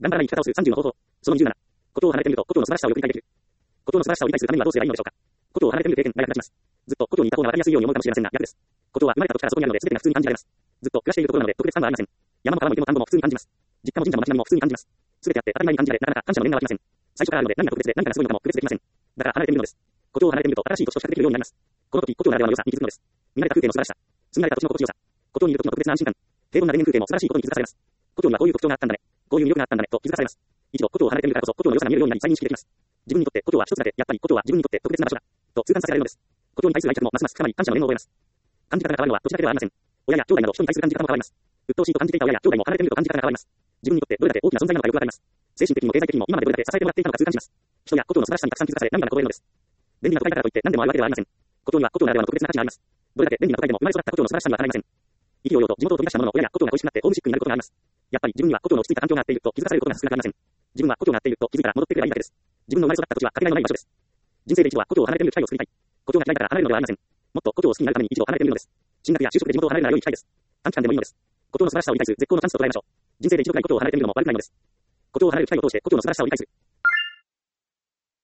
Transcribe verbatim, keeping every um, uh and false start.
頑張らない生き方をするさんじゅうの方法。そのにじゅうなな。ことを離れてみると、ことの素晴らしさをよく理解できる。ことの素晴らしさを理解するためにはどうすればいいのでしょうか。ことを離れてみる経験が役立ちます。ずっとことにいた方が分かりやすいように思うかもしれませんが、逆です。ことは生まれた時からそこにあるので、全てが普通に感じられます。ずっと暮らしているところなので、特別感はありません。山も川も池も田んぼも普通に感じます。実家も神社も街並みも普通に感じます。すべてあって当たり前に感じられ、なかなか感謝の念が湧きません。最初からあるので、何が特別で何がすごいのかも区別できません。だから離れてみるのです。ことを離れてみると、新しい土地と比較できるようになります。この時、ことならではの良さに気づくのです。見られた風景の素晴らしさ。住み慣れた土地の心地よさ。ことにいる時の特別な安心感。平凡な田園風景も素晴らしいことに気づかされます。ことにはこういう特徴があったんだね。こういう魅力があったんだねと気づかされます。一度ことを離れてみるからこそ、ことの良さが見えるようになり再認識できます。自分にとってことは一つだけ、やっぱりことは自分にとって特別な場所だ。と痛感させられるのです。ことに対する愛着もますます深まり感謝の念を覚えます。感じ方が変わるのは土地だけではありません。親や兄弟など人に対する感じ方も変わります。鬱陶しいと感じていた親や兄弟も離れてみると感じ方が変わります。自分にとってどれだけ大きな存在なのかよくわかります。精神的にも経済的にも今までどれだけ支えてもらっていたのか痛感じます。人やことの素晴らしさにたくさん気づかされ涙がこぼれるのです。便利な都会だからといって何でもあるわけではありません。ことにはことならではの特別な価値があります。どれだけ便利な都会でも生まれ育ったことの素晴らしさにはかないません。意気揚々と地元を飛び出した者の親やことが恋しくなってホームシックになることがあります。やっぱり自分にはことの落ち着いた環境があっていると気づかされることが少なくありません。自分はことがあっていると気づいたら戻ってくればいいだけです。自分の生まれ育った土地はかけがえのない場所です。人生で一度はことを離れてみる機会を作りたい。ことが嫌いだから離れるのではありません。もっとことを好きになるために一度離れてみるのです。進学や就職で地元を離れるなら良い機会です。短期間でもいいのです。ことの素晴らしさを理解する絶好のチャンスと捉えましょう。人生で一度くらいことを離れてみるのも悪くないのです。ことを離れる機会を通してことの素晴らしさを理解する。